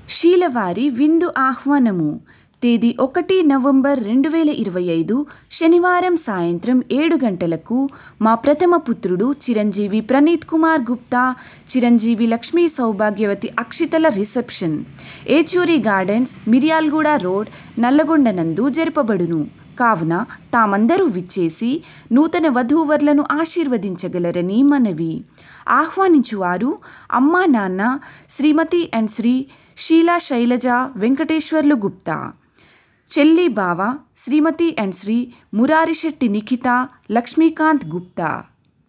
శీలవారి విందు ఆహ్వానము. తేదీ 1 నవంబర్ 2025 శనివారం సాయంత్రం 7 గంటలకు మా ప్రథమ పుత్రుడు చిరంజీవి ప్రణీత్ కుమార్ గుప్తా, చిరంజీవి లక్ష్మీ సౌభాగ్యవతి అక్షితల reception Yechuri gardens, Miryalaguda road, Nalgonda నందు జరపబడును. కావున తామందరూ విచ్చేసి నూతన వధూవరులను ఆశీర్వదించగలరని మనవి. ఆహ్వానించువారు అమ్మా నాన్న శ్రీమతి అండ్ శ్రీ షీలా శైలజ వెంకటేశ్వర్లు గుప్తా, చెల్లి బావ శ్రీమతి అండ్ శ్రీ మురారిశెట్టి నిఖిత లక్ష్మీకాంత్ గుప్తా.